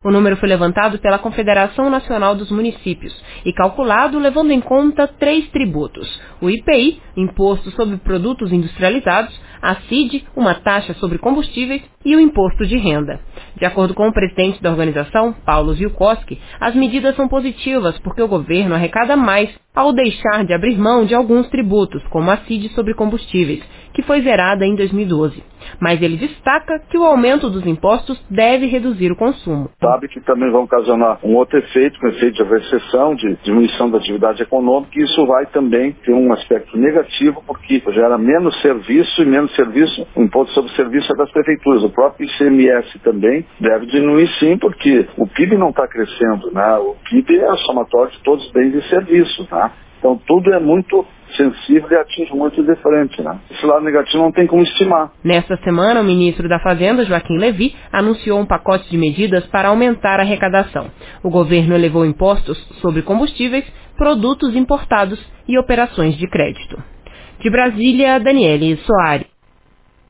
O número foi levantado pela Confederação Nacional dos Municípios e calculado levando em conta 3 tributos: o IPI, Imposto sobre Produtos Industrializados, a CID, uma taxa sobre combustíveis, e o Imposto de Renda. De acordo com o presidente da organização, Paulo Zielkowski, as medidas são positivas porque o governo arrecada mais ao deixar de abrir mão de alguns tributos, como a CID sobre combustíveis, que foi zerada em 2012. Mas ele destaca que o aumento dos impostos deve reduzir o consumo. Sabe que também vão ocasionar um outro efeito, um efeito de recessão, de diminuição da atividade econômica, e isso vai também ter um aspecto negativo, porque gera menos serviço, e menos serviço, o imposto sobre serviço é das prefeituras. O próprio ICMS também deve diminuir sim, porque o PIB não está crescendo, né? O PIB é a somatória de todos os bens e serviços, né? Então tudo é muito sensível e atinge muito de frente, né? Esse lado negativo não tem como estimar. Nesta semana, o ministro da Fazenda, Joaquim Levy, anunciou um pacote de medidas para aumentar a arrecadação. O governo elevou impostos sobre combustíveis, produtos importados e operações de crédito. De Brasília, Daniele Soares.